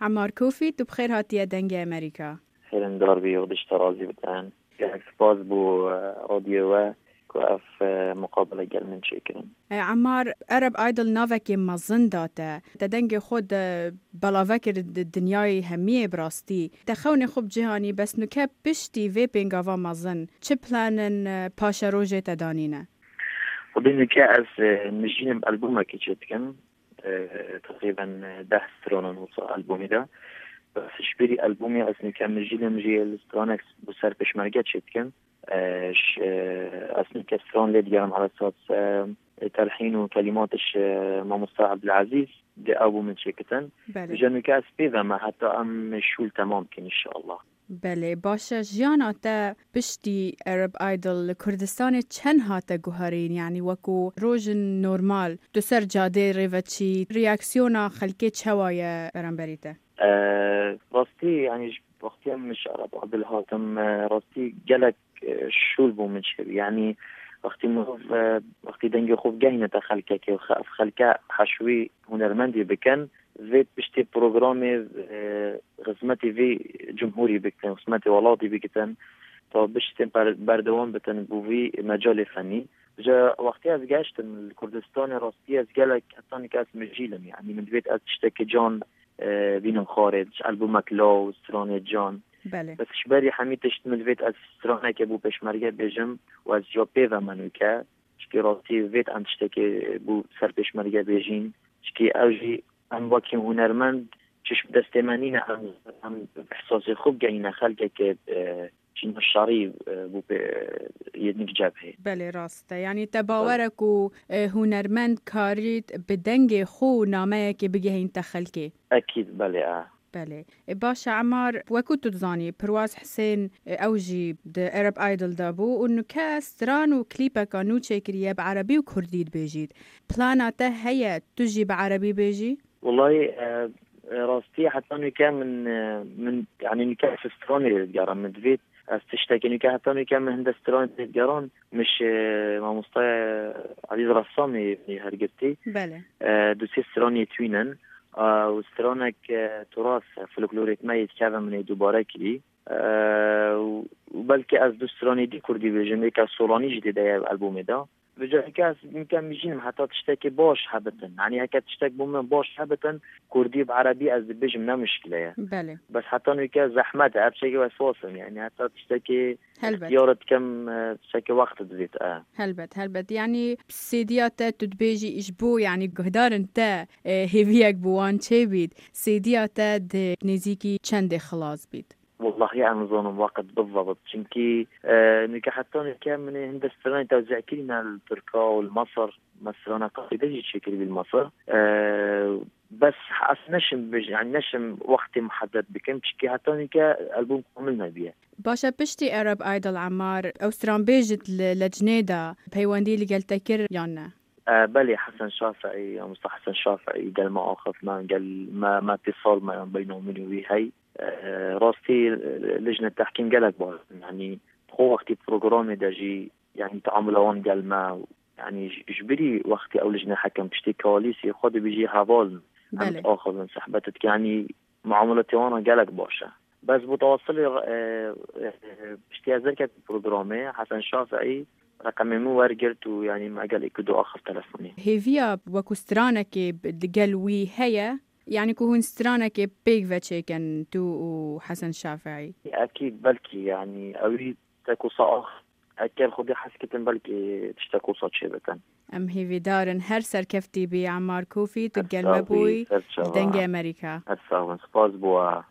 عمار كوفي تو بخير هاتي دنگ أمريكا خيرن داربي وغدش ترازي بتان قاعد سباز بو راديو كواف مقابلة قال من شكرا عمار أرب آيدل نافك مزن داتا تدنگ خود بلاوكر الدنياي همية براستي تخوني خوب جهاني بس نكب بشتي فيبينغ آفا مزن چه پلانن پاشا روجه تدانينه وبين كأس مجينم ألبومة كيشتكن تقريبا 10 سرون نوصل ألبومي ده بس شبيري ألبومي أصلا كان مجينم جي السترونكس بسر بشمرقات شتكن أصلا كسرون ليد جرم على صوت تلحين وكلماتش مع مصطفى عبد العزيز دي أبو من شركتن بجانو كأس بيذا ما حتى أم شول تمام كن إن شاء الله بله باشه جیانا تا پشتی عرب آیدل کردستان چند هاته گوهرین یعنی وکو روز نورمال دو سر جاده ریوچی ریاکسیونا خلکی چوایه برانبریته راستی یعنی وقتی هم مش عرب عبد هاتم راستی جلک شول بو من شبی یعنی وقتی دنگ خوب گهینه تا خلکه که خلکه حشوی هنرمندی بکن زيت بشتي بروغرامي غزمتي في جمهوري بكتن غزمتي ولادي بكتن طب بشتي بردوان بتن بوفي مجال فني جا وقتها از گشت الكردستان راستي از جالك حتى كاس مجيلم يعني من بيت از تشتكي جان بينم خارج ألبومك لو ستراني جان بله. بس شباري حميتش من بيت از ستراني كبو بشمرگه بجم و از جابي و منوكا شكي راستي بيت عم تشتكي بو سر بشمرگه بجين شكي اوجي ام وکی هنرمند چشم دستمانی نه هم احساس خوب گینه خلقه که چین الشعري بو يدنك جبهه بله راسته یعنی تباورك و هنرمند کارید بدنگ خو نامه که بگه این تخلکی اكيد بله بله باشه عمار وكو تزاني پرواز حسين اوجي د عرب ايدل دابو انه كاستران وكليبا كانو تشكريه بعربي وكردي بيجيد بلاناته هي تجي بعربي بيجي والله راستي حتى انه كان من يعني انه كان في استروني جارا من دفيت استشتكي انه كان حتى انه كان من هندستروني جاران مش ما مستوى عزيز رسامي هرجتي بله دوسي استروني توينن وسترونك تراث فلكلوريك ما يتكلم من دوباره كلي وبلكي از دوستراني دي كردي بجمعي كسولاني جديدة ألبومي ده بجای که میگم میشینم حتی تشتکی باش حبتن یعنی هک تشتک بوم باش حبتن کردی و عربی از بجم نمشکله بله بس حتی نوکه زحمت هرچی که وسواسم یعنی حتی تشتکی اختیارت کم تشتکی وقت دزیت هلبت يعني سيديات تدبيجي إجبو يعني قهدار انت هيفيك بوان چه بيد سيديات نزيكي چند خلاص بيد والله يعني ظنهم وقت بالضبط چونكي نكا حتى نكا من هندستان توزع كلنا التركا والمصر مثلا قصيدة جي شكل بالمصر بس نشم يعني نشم وقت محدد بكم شكي حتى نكا ألبوم كاملنا بيه باشا بشتي عرب ايدل عمار أوستران بيجت لجنيدا بهيواندي اللي قال تكر يانا بلي حسن شافعي مصطفى حسن شافعي قال ما أخذ ما قال ما اتصال ما بينه وبيني هي راستي لجنة التحكيم قالك بار يعني هو وقتي بروجرامي داجي يعني تعاملون قال ما يعني جبري وقتي أو لجنة حكم بشتي كواليسي خود بيجي هوال عم آخذ من سحبتك يعني معاملتي وانا قالك باشا بس بتوصلي بشتي أذكر بروجرامي حسن شافعي رقمي مو ورقرت ويعني ما قال يكدو آخر تلفوني هيفيا وكسترانك قالوي هيا يعني كون سترانك بيك فاتشيكن تو وحسن شافعي أكيد بلكي يعني أريد تكو صاخ أكيد خدي حسكتن بلكي تشتكو صوت شبكن أم هيفي دارن هر سركفتي بعمار كوفي تقل مبوي دنجي أمريكا أتساون سباز بوا